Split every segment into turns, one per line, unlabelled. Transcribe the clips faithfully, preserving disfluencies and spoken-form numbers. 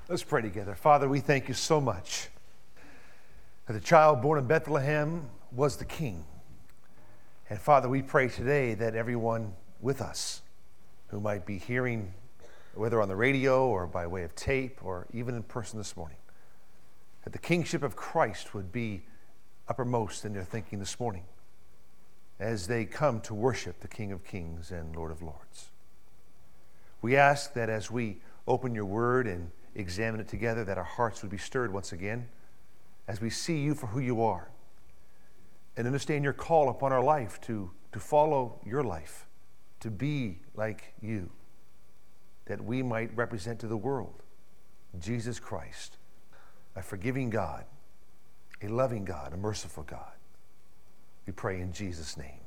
Let's pray together. Father, we thank you so much that the child born in Bethlehem was the king. And Father, we pray today that everyone with us who might be hearing, whether on the radio or by way of tape or even in person this morning, that the kingship of Christ would be uppermost in their thinking this morning as they come to worship the King of Kings and Lord of Lords. We ask that as we open your word and examine it together, that our hearts would be stirred once again as we see you for who you are and understand your call upon our life to, to follow your life, to be like you, that we might represent to the world Jesus Christ, a forgiving God, a loving God, a merciful God. We pray in Jesus' name.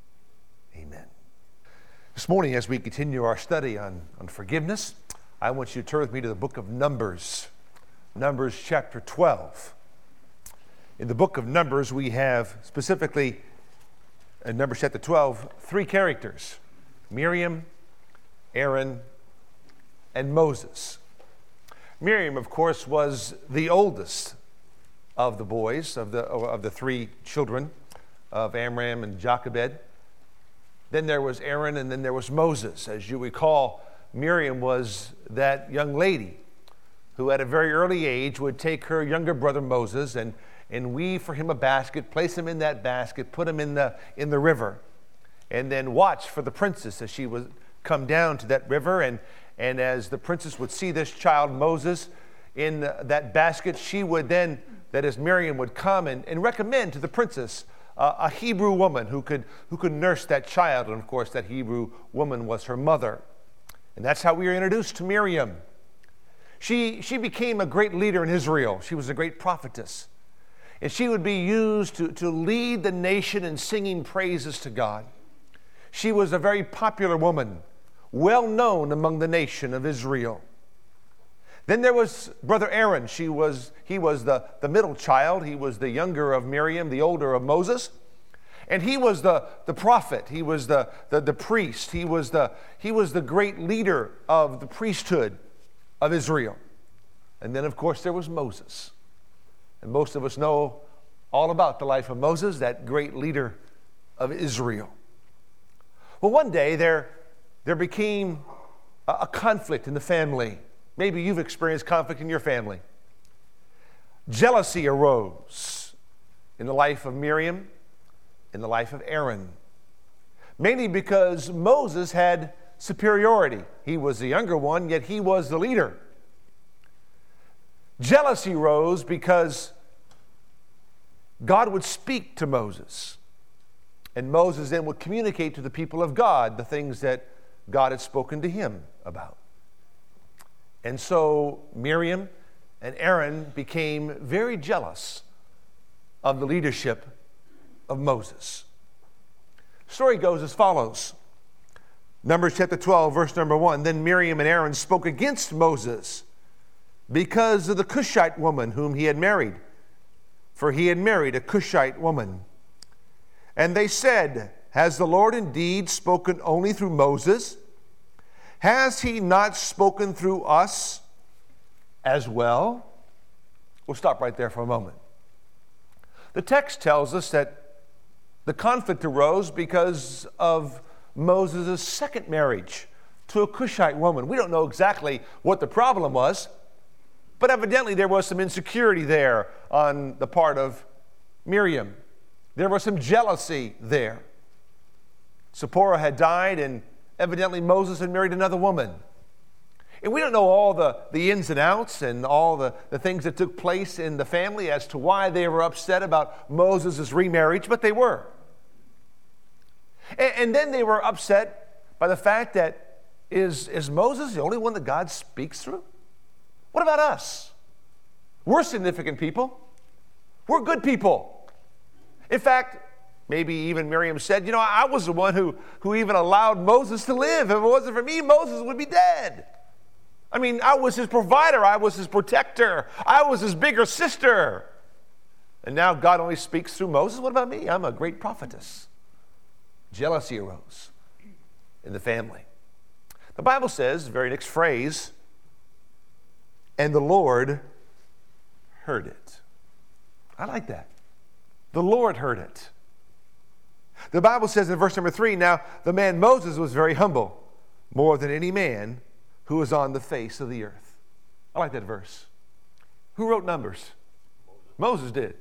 Amen. This morning, as we continue our study on, on forgiveness, I want you to turn with me to the book of Numbers, Numbers chapter twelve. In the book of Numbers, we have specifically, in Numbers chapter twelve, three characters: Miriam, Aaron, and Moses. Miriam, of course, was the oldest of the boys, of the, of the three children of Amram and Jochebed. Then there was Aaron, and then there was Moses. As you recall, Miriam was that young lady who at a very early age would take her younger brother Moses and, and weave for him a basket, place him in that basket, put him in the, in the river, and then watch for the princess as she would come down to that river. And, and as the princess would see this child Moses in that basket, she would then, that is Miriam, would come and, and recommend to the princess uh, a Hebrew woman who could, who could nurse that child. And of course, that Hebrew woman was her mother. And that's how we are introduced to Miriam. She, she became a great leader in Israel. She was a great prophetess. And she would be used to, to lead the nation in singing praises to God. She was a very popular woman, well known among the nation of Israel. Then there was brother Aaron. She was, he was the, the middle child. He was the younger of Miriam, the older of Moses. And he was the, the prophet. He was the, the, the priest. He was the, he was the great leader of the priesthood of Israel. And then, of course, there was Moses. And most of us know all about the life of Moses, that great leader of Israel. Well, one day there, there became a, a conflict in the family. Maybe you've experienced conflict in your family. Jealousy arose in the life of Miriam, in the life of Aaron, mainly because Moses had superiority. He was the younger one, yet he was the leader. Jealousy rose because God would speak to Moses, and Moses then would communicate to the people of God the things that God had spoken to him about. And so Miriam and Aaron became very jealous of the leadership of Moses. The story goes as follows. Numbers chapter twelve, verse number one. Then Miriam and Aaron spoke against Moses because of the Cushite woman whom he had married, for he had married a Cushite woman. And they said, has the Lord indeed spoken only through Moses? Has he not spoken through us as well? We'll stop right there for a moment. The text tells us that the conflict arose because of Moses' second marriage to a Cushite woman. We don't know exactly what the problem was, but evidently there was some insecurity there on the part of Miriam. There was some jealousy there. Zipporah had died, and evidently Moses had married another woman. And we don't know all the, the ins and outs and all the, the things that took place in the family as to why they were upset about Moses' remarriage, but they were. And, and then they were upset by the fact that is, is Moses the only one that God speaks through? What about us? We're significant people. We're good people. In fact, maybe even Miriam said, you know, I was the one who, who even allowed Moses to live. If it wasn't for me, Moses would be dead. I mean, I was his provider. I was his protector. I was his bigger sister. And now God only speaks through Moses. What about me? I'm a great prophetess. Jealousy arose in the family. The Bible says, the very next phrase, and the Lord heard it. I like that. The Lord heard it. The Bible says in verse number three, now the man Moses was very humble, more than any man who was on the face of the earth. I like that verse. Who wrote Numbers? Moses, Moses did.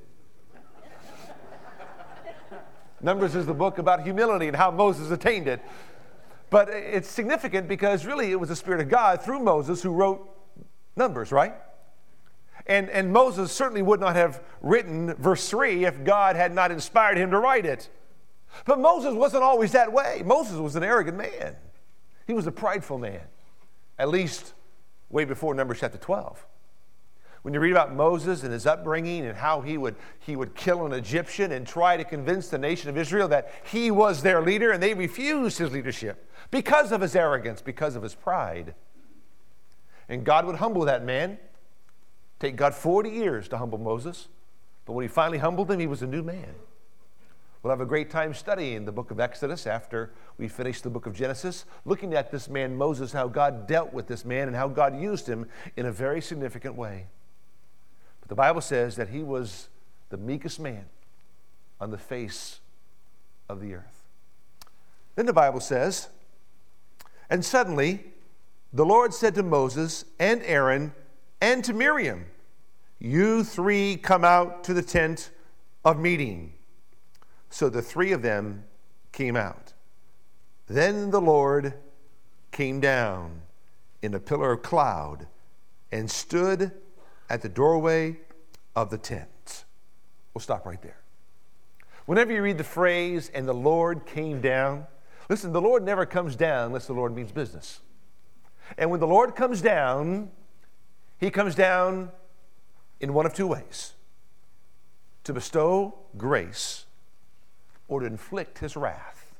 Numbers is the book about humility and how Moses attained it. But it's significant because really it was the Spirit of God through Moses who wrote Numbers, right? And, and Moses certainly would not have written verse three if God had not inspired him to write it. But Moses wasn't always that way. Moses was an arrogant man. He was a prideful man, at least way before Numbers chapter twelve. When you read about Moses and his upbringing and how he would, he would kill an Egyptian and try to convince the nation of Israel that he was their leader, and they refused his leadership because of his arrogance, because of his pride. And God would humble that man. Take God forty years to humble Moses. But when he finally humbled him, he was a new man. We'll have a great time studying the book of Exodus after we finish the book of Genesis, looking at this man Moses, how God dealt with this man and how God used him in a very significant way. But the Bible says that he was the meekest man on the face of the earth. Then the Bible says, and suddenly the Lord said to Moses and Aaron and to Miriam, you three come out to the tent of meeting. So the three of them came out. Then the Lord came down in a pillar of cloud and stood at the doorway of the tent. We'll stop right there. Whenever you read the phrase, and the Lord came down, listen, the Lord never comes down unless the Lord means business. And when the Lord comes down, he comes down in one of two ways: to bestow grace or to inflict his wrath.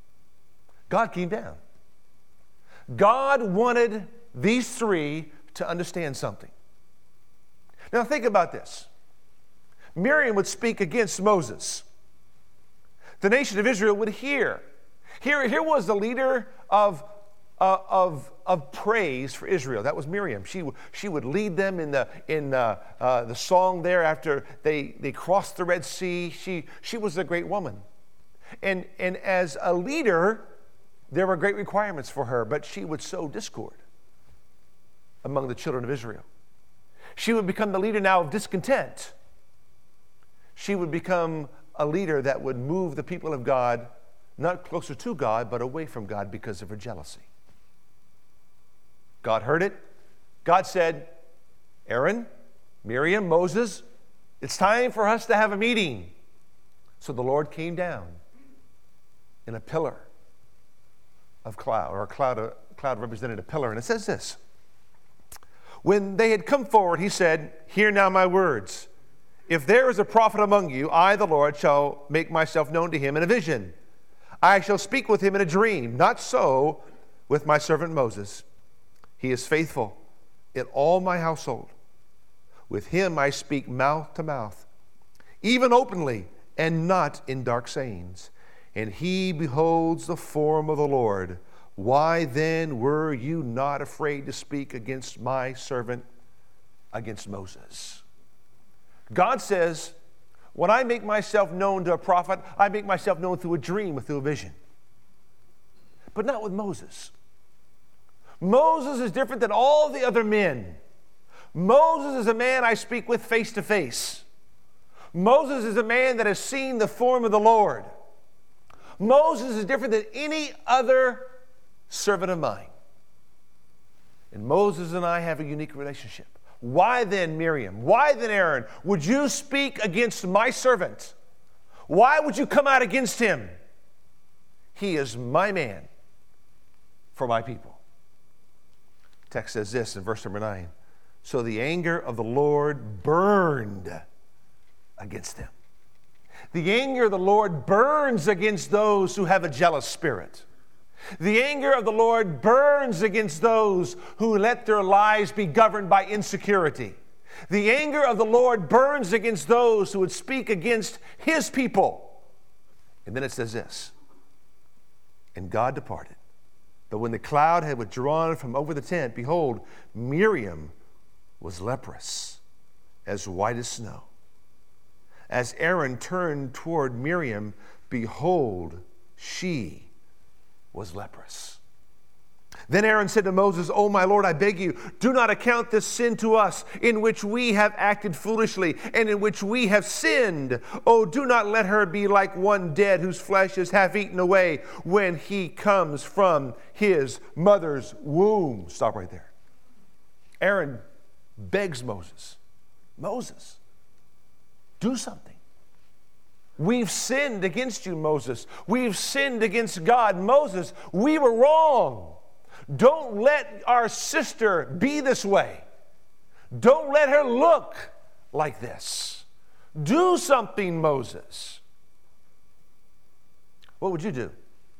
God came down. God wanted these three to understand something. Now think about this. Miriam would speak against Moses. The nation of Israel would hear. Here, here was the leader of, uh, of, of praise for Israel. That was Miriam. She, she would lead them in the, in uh, uh, the song there after they, they crossed the Red Sea. She, she was a great woman. And, and as a leader, there were great requirements for her, but she would sow discord among the children of Israel. She would become the leader now of discontent. She would become a leader that would move the people of God not closer to God, but away from God because of her jealousy. God heard it. God said, Aaron, Miriam, Moses, it's time for us to have a meeting. So the Lord came down in a pillar of cloud, or a cloud, a cloud represented a pillar. And it says this: when they had come forward, he said, hear now my words. If there is a prophet among you, I, the Lord, shall make myself known to him in a vision. I shall speak with him in a dream. Not so with my servant Moses. He is faithful in all my household. With him I speak mouth to mouth, even openly, and not in dark sayings. And he beholds the form of the Lord. Why then were you not afraid to speak against my servant, against Moses? God says, when I make myself known to a prophet, I make myself known through a dream or through a vision. But not with Moses. Moses is different than all the other men. Moses is a man I speak with face to face. Moses is a man that has seen the form of the Lord. Moses is different than any other servant of mine. And Moses and I have a unique relationship. Why then, Miriam? Why then, Aaron, would you speak against my servant? Why would you come out against him? He is my man for my people. The text says this in verse number nine. So the anger of the Lord burned against them. The anger of the Lord burns against those who have a jealous spirit. The anger of the Lord burns against those who let their lives be governed by insecurity. The anger of the Lord burns against those who would speak against his people. And then it says this, and God departed. But when the cloud had withdrawn from over the tent, behold, Miriam was leprous, as white as snow. As Aaron turned toward Miriam, behold, she was leprous. Then Aaron said to Moses, "O my Lord, I beg you, do not account this sin to us, in which we have acted foolishly, and in which we have sinned. Oh, do not let her be like one dead whose flesh is half eaten away when he comes from his mother's womb." Stop right there. Aaron begs Moses, Moses, do something. We've sinned against you, Moses. We've sinned against God. Moses, we were wrong. Don't let our sister be this way. Don't let her look like this. Do something, Moses. What would you do?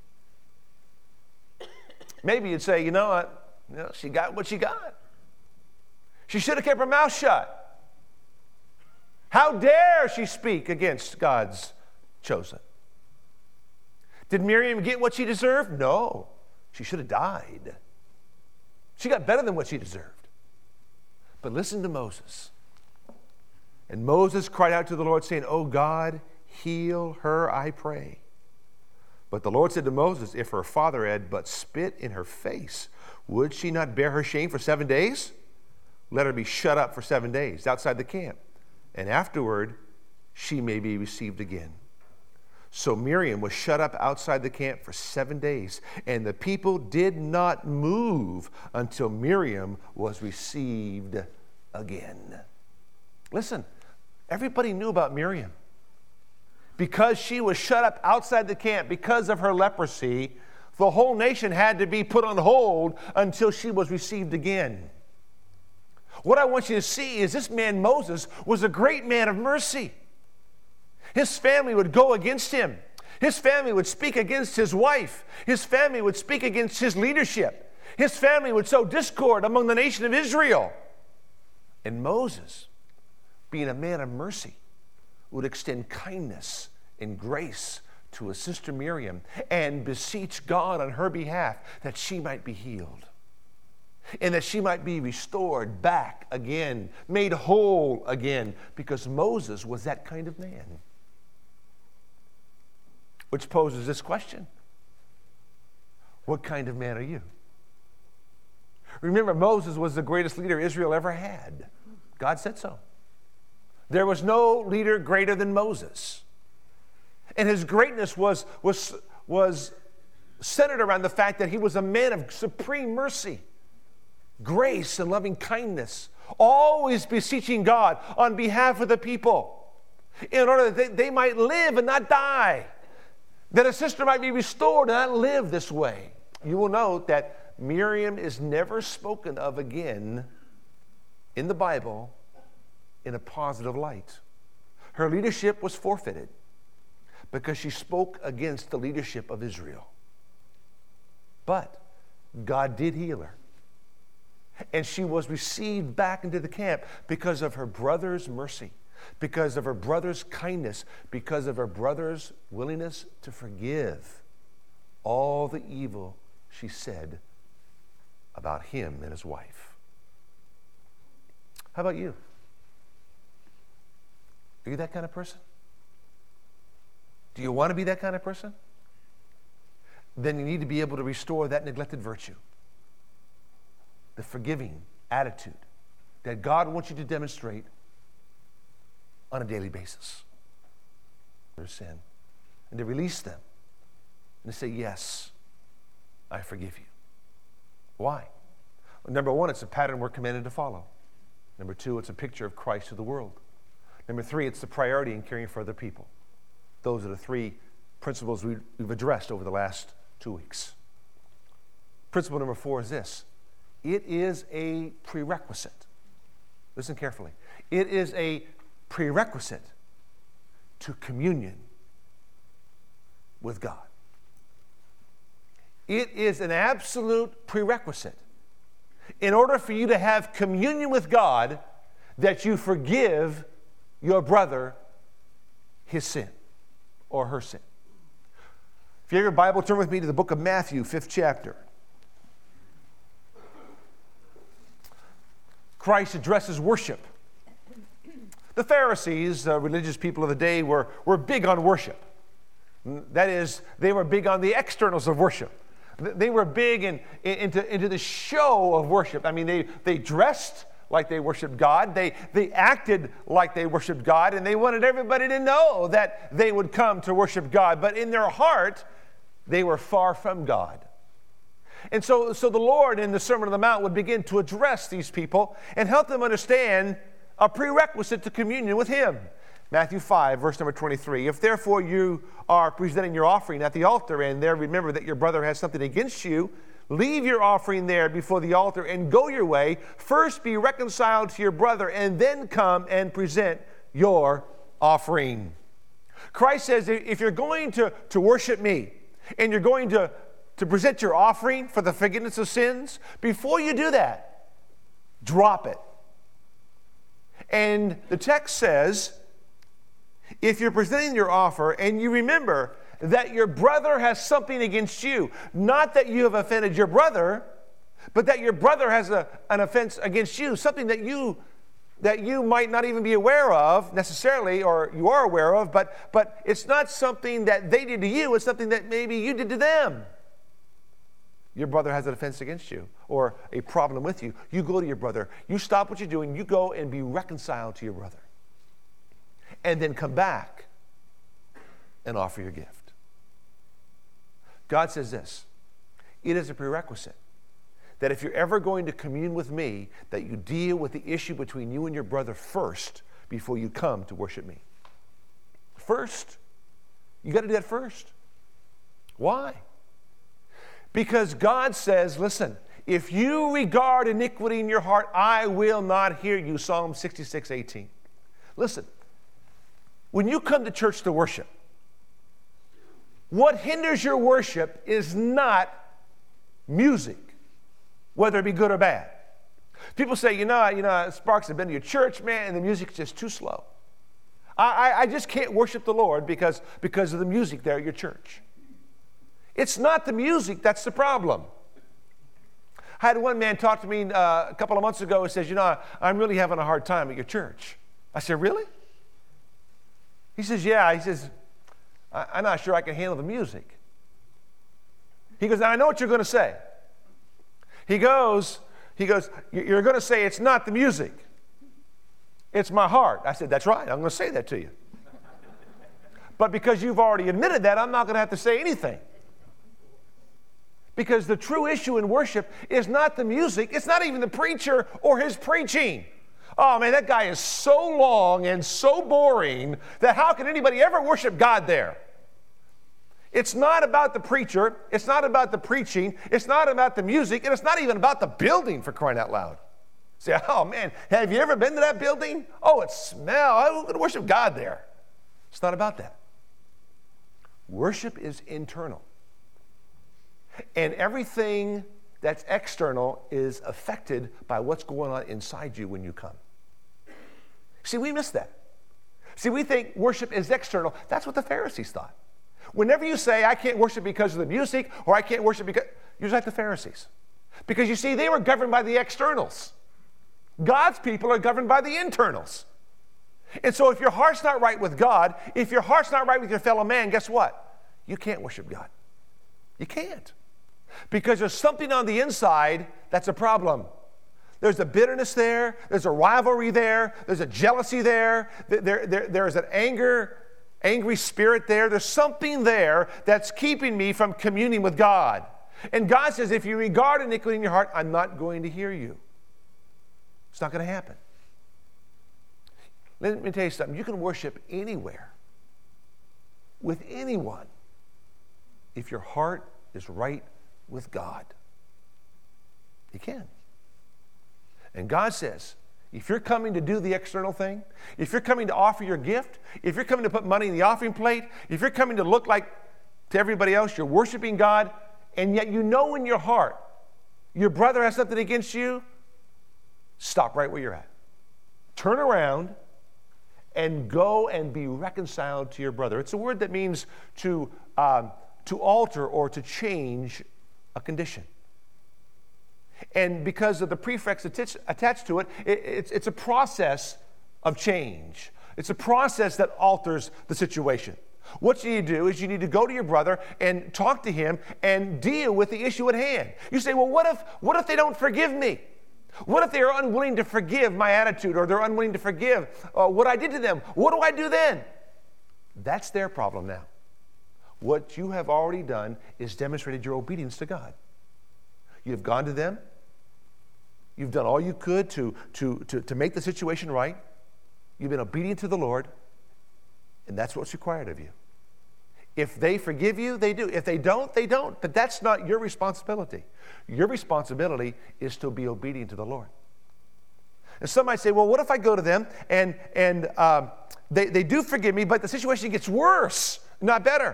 Maybe you'd say, you know what? You know, she got what she got. She should have kept her mouth shut. How dare she speak against God's chosen? Did Miriam get what she deserved? No. She should have died. She got better than what she deserved. But listen to Moses. And Moses cried out to the Lord, saying, "O God, heal her, I pray." But the Lord said to Moses, "If her father had but spit in her face, would she not bear her shame for seven days? Let her be shut up for seven days outside the camp, and afterward she may be received again." So Miriam was shut up outside the camp for seven days, and the people did not move until Miriam was received again. Listen, everybody knew about Miriam. Because she was shut up outside the camp because of her leprosy, the whole nation had to be put on hold until she was received again. What I want you to see is this man Moses was a great man of mercy. His family would go against him. His family would speak against his wife. His family would speak against his leadership. His family would sow discord among the nation of Israel. And Moses, being a man of mercy, would extend kindness and grace to his sister Miriam and beseech God on her behalf that she might be healed and that she might be restored back again, made whole again, because Moses was that kind of man. Which poses this question: what kind of man are you? Remember, Moses was the greatest leader Israel ever had. God said so. There was no leader greater than Moses. And his greatness was, was, was centered around the fact that he was a man of supreme mercy, grace, and loving kindness, always beseeching God on behalf of the people in order that they, they might live and not die, that a sister might be restored and not live this way. You will note that Miriam is never spoken of again in the Bible in a positive light. Her leadership was forfeited because she spoke against the leadership of Israel. But God did heal her. And she was received back into the camp because of her brother's mercy, because of her brother's kindness, because of her brother's willingness to forgive all the evil she said about him and his wife. How about you? Are you that kind of person? Do you want to be that kind of person? Then you need to be able to restore that neglected virtue, the forgiving attitude that God wants you to demonstrate on a daily basis. Their sin, and to release them and to say, yes, I forgive you. Why? Well, number one, it's a pattern we're commanded to follow. Number two, it's a picture of Christ to the world. Number three, it's the priority in caring for other people. Those are the three principles we've addressed over the last two weeks. Principle number four is this: it is a prerequisite. Listen carefully. It is a prerequisite to communion with God. It is an absolute prerequisite in order for you to have communion with God that you forgive your brother his sin or her sin. If you have your Bible, turn with me to the book of Matthew, fifth chapter. Christ addresses worship. The Pharisees, uh, religious people of the day, were, were big on worship. That is, they were big on the externals of worship. They were big in, in, into, into the show of worship. I mean, they, they dressed like they worshiped God. They, they acted like they worshiped God, and they wanted everybody to know that they would come to worship God. But in their heart, they were far from God. And so, so the Lord in the Sermon on the Mount would begin to address these people and help them understand a prerequisite to communion with Him. Matthew five, verse number twenty-three. If therefore you are presenting your offering at the altar, and there remember that your brother has something against you, leave your offering there before the altar and go your way. First be reconciled to your brother, and then come and present your offering. Christ says, if you're going to, to worship me, and you're going to, to present your offering for the forgiveness of sins, before you do that, drop it. And the text says, if you're presenting your offer and you remember that your brother has something against you, not that you have offended your brother, but that your brother has a, an offense against you, something that you that you might not even be aware of necessarily, or you are aware of, but, but it's not something that they did to you, it's something that maybe you did to them. Your brother has an offense against you or a problem with you. You go to your brother. You stop what you're doing. You go and be reconciled to your brother. And then come back and offer your gift. God says this, it is a prerequisite that if you're ever going to commune with me, that you deal with the issue between you and your brother first before you come to worship me. First. You got to do that first. Why? Because God says, listen, if you regard iniquity in your heart, I will not hear you. Psalm sixty-six, eighteen. Listen, when you come to church to worship, what hinders your worship is not music, whether it be good or bad. People say, you know, you know, Sparks, I've been to your church, man, and the music's just too slow. I, I, I just can't worship the Lord because, because of the music there at your church. It's not the music that's the problem. I had one man talk to me uh, a couple of months ago and says, you know, I'm really having a hard time at your church. I said, really? He says, yeah. He says, I- I'm not sure I can handle the music. He goes, now I know what you're going to say. He goes, he goes, you're going to say it's not the music. It's my heart. I said, that's right. I'm going to say that to you. But because you've already admitted that, I'm not going to have to say anything. Because the true issue in worship is not the music. It's not even the preacher or his preaching. Oh, man, that guy is so long and so boring that how can anybody ever worship God there? It's not about the preacher. It's not about the preaching. It's not about the music. And it's not even about the building, for crying out loud. Say, oh, man, have you ever been to that building? Oh, it smells. I'm going to worship God there. It's not about that. Worship is internal. And everything that's external is affected by what's going on inside you when you come. See, we miss that. See, we think worship is external. That's what the Pharisees thought. Whenever you say, I can't worship because of the music, or I can't worship because, you're like the Pharisees. Because you see, they were governed by the externals. God's people are governed by the internals. And so if your heart's not right with God, if your heart's not right with your fellow man, guess what? You can't worship God. You can't. Because there's something on the inside that's a problem. There's a bitterness there. There's a rivalry there. There's a jealousy there. There, there, there's an anger, angry spirit there. There's something there that's keeping me from communing with God. And God says, if you regard iniquity in your heart, I'm not going to hear you. It's not going to happen. Let me tell you something. You can worship anywhere with anyone if your heart is right with God. You can. And God says, if you're coming to do the external thing, if you're coming to offer your gift, if you're coming to put money in the offering plate, if you're coming to look like to everybody else you're worshiping God, and yet you know in your heart your brother has something against you, stop right where you're at. Turn around and go and be reconciled to your brother. It's a word that means to, um, to alter or to change a condition. And because of the prefix atti- attached to it, it it's, it's a process of change. It's a process that alters the situation. What you need to do is you need to go to your brother and talk to him and deal with the issue at hand. You say, well, what if, what if they don't forgive me? What if they are unwilling to forgive my attitude, or they're unwilling to forgive uh, what I did to them? What do I do then? That's their problem now. What you have already done is demonstrated your obedience to God. You've gone to them. You've done all you could to, to, to, to make the situation right. You've been obedient to the Lord, and that's what's required of you. If they forgive you, they do. If they don't, they don't. But that's not your responsibility. Your responsibility is to be obedient to the Lord. And some might say, well, what if I go to them and, and um, they, they do forgive me, but the situation gets worse, not better?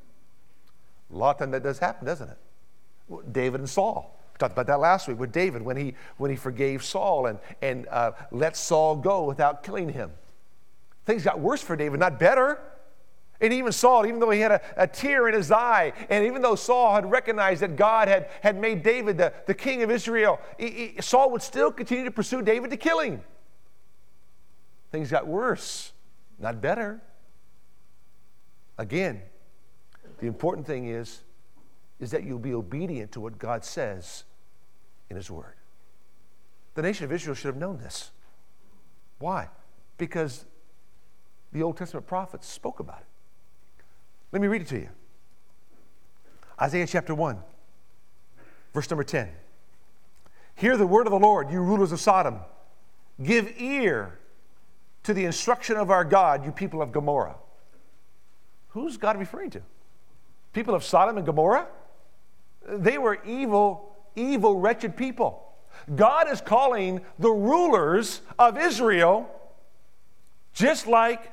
A lot of times that does happen, doesn't it? David and Saul. We talked about that last week with David when he, when he forgave Saul and, and uh, let Saul go without killing him. Things got worse for David, not better. And even Saul, even though he had a, a tear in his eye, and even though Saul had recognized that God had, had made David the, the king of Israel, he, he, Saul would still continue to pursue David to kill him. Things got worse, not better. Again, the important thing is, is that you'll be obedient to what God says in His Word. The nation of Israel should have known this. Why? Because the Old Testament prophets spoke about it. Let me read it to you. Isaiah chapter one, verse number ten. Hear the word of the Lord, you rulers of Sodom. Give ear to the instruction of our God, you people of Gomorrah. Who's God referring to? People of Sodom and Gomorrah? They were evil, evil, wretched people. God is calling the rulers of Israel just like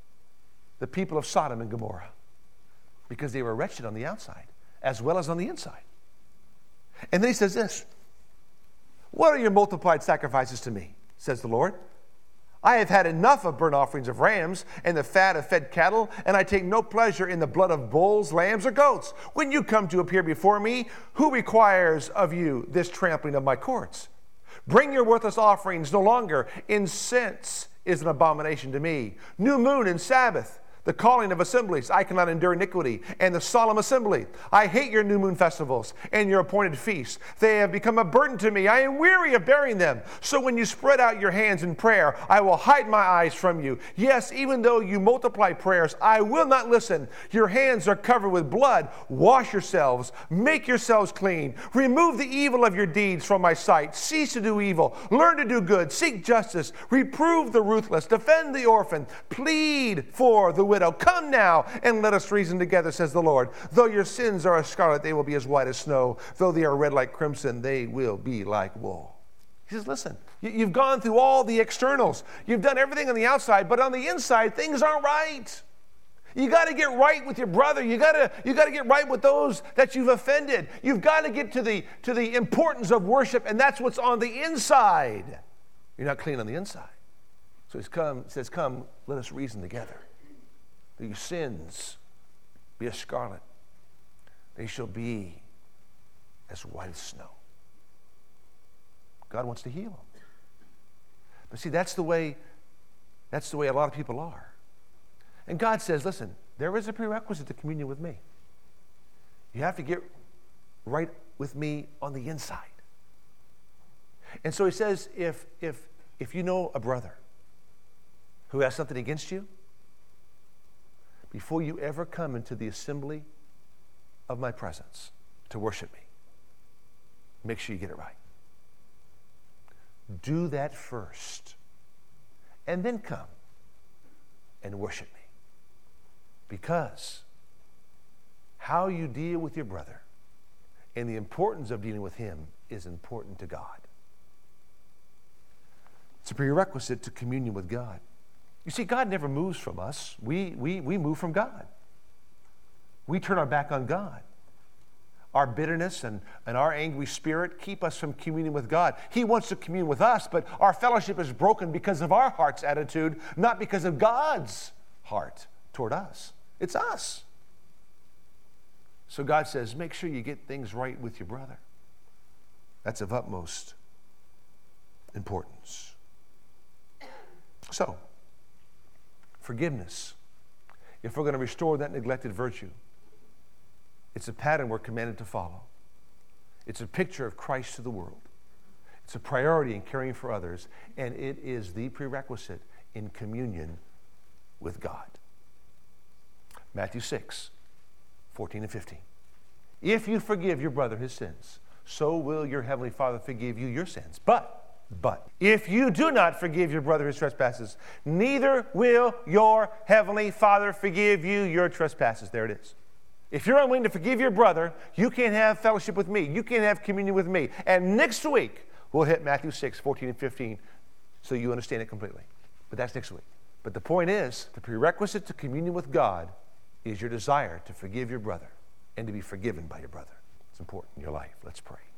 the people of Sodom and Gomorrah, because they were wretched on the outside as well as on the inside. And then he says this, what are your multiplied sacrifices to me, says the Lord? I have had enough of burnt offerings of rams and the fat of fed cattle, and I take no pleasure in the blood of bulls, lambs, or goats. When you come to appear before me, who requires of you this trampling of my courts? Bring your worthless offerings no longer. Incense is an abomination to me. New moon and Sabbath, the calling of assemblies. I cannot endure iniquity, and the solemn assembly. I hate your new moon festivals and your appointed feasts. They have become a burden to me. I am weary of bearing them. So when you spread out your hands in prayer, I will hide my eyes from you. Yes, even though you multiply prayers, I will not listen. Your hands are covered with blood. Wash yourselves. Make yourselves clean. Remove the evil of your deeds from my sight. Cease to do evil. Learn to do good. Seek justice. Reprove the ruthless. Defend the orphan. Plead for the widow. Come now and let us reason together, says the Lord. Though your sins are as scarlet, they will be as white as snow. Though they are red like crimson, they will be like wool. He says, listen, you've gone through all the externals. You've done everything on the outside, but on the inside, things aren't right. You got to get right with your brother. You got to you got to get right with those that you've offended. You've got to get to the to the importance of worship, and that's what's on the inside. You're not clean on the inside. So he's come, says, come, let us reason together. Your sins be as scarlet. They shall be as white as snow. God wants to heal them. But see, that's the way, that's the way a lot of people are. And God says, listen, there is a prerequisite to communion with me. You have to get right with me on the inside. And so he says, if, if, if you know a brother who has something against you, before you ever come into the assembly of my presence to worship me, make sure you get it right. Do that first, and then come and worship me. Because how you deal with your brother and the importance of dealing with him is important to God. It's a prerequisite to communion with God. You see, God never moves from us. We, we, we move from God. We turn our back on God. Our bitterness and, and our angry spirit keep us from communing with God. He wants to commune with us, but our fellowship is broken because of our heart's attitude, not because of God's heart toward us. It's us. So God says, make sure you get things right with your brother. That's of utmost importance. So, forgiveness. If we're going to restore that neglected virtue, it's a pattern we're commanded to follow. It's a picture of Christ to the world. It's a priority in caring for others, and it is the prerequisite in communion with God. Matthew six, fourteen and fifteen. If you forgive your brother his sins, so will your heavenly Father forgive you your sins. But, but, if you do not forgive your brother his trespasses, neither will your heavenly Father forgive you your trespasses. There it is. If you're unwilling to forgive your brother, you can't have fellowship with me. You can't have communion with me. And next week, we'll hit Matthew six, fourteen and fifteen, so you understand it completely. But that's next week. But the point is, the prerequisite to communion with God is your desire to forgive your brother and to be forgiven by your brother. It's important in your life. Let's pray.